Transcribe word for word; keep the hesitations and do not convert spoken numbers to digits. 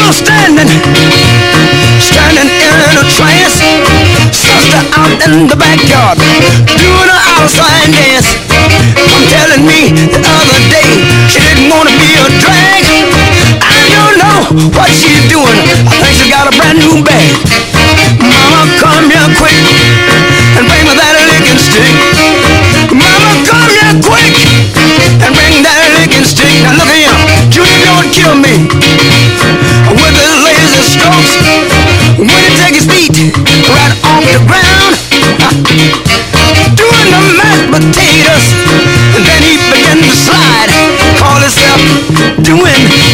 was standing, standing in a trance. Sister out in the backyard, doing her outside dance. Come telling me the other day she didn't want to be a drag. I don't know what she's doing. I think she got a brand new bag. Mama, come here quick and bring me that licking stick. Mama, come here quick and bring that licking stick. Now look at him, Junior don't kill me with his lazy strokes. When he take his feet right off the ground, doing the mashed potatoes, and then he began to slide. Call himself doing